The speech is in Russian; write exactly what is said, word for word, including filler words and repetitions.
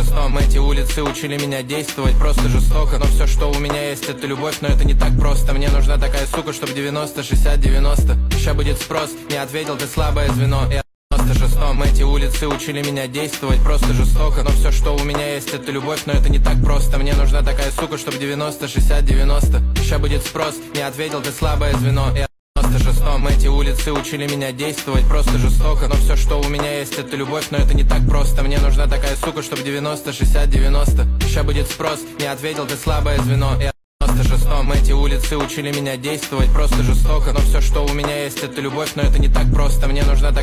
шестом эти улицы учили меня действовать просто жестоко. Но все, что у меня есть, это любовь, но это не так просто. Мне нужна такая сука, чтоб девяносто шестьдесят девяносто. Ща будет спрос, не ответил, ты слабое звено. Я девяносто шестом эти улицы учили меня действовать просто жестоко. Но все, что у меня есть, это любовь, но это не так просто. Мне нужна такая сука, чтоб девяносто шестьдесят девяносто. Ща будет спрос, не ответил, ты слабое звено. Я девяносто шестом эти улицы учили меня действовать просто жестоко. Но все, что у меня есть, это любовь, но это не так просто. Мне нужна такая сука, чтоб девяносто шестьдесят девяносто. Ща будет спрос, не ответил, ты слабое звено. Я девяносто шестом эти улицы учили меня действовать просто жестоко. Но все, что у меня есть, это любовь, но это не так просто. Мне нужна такая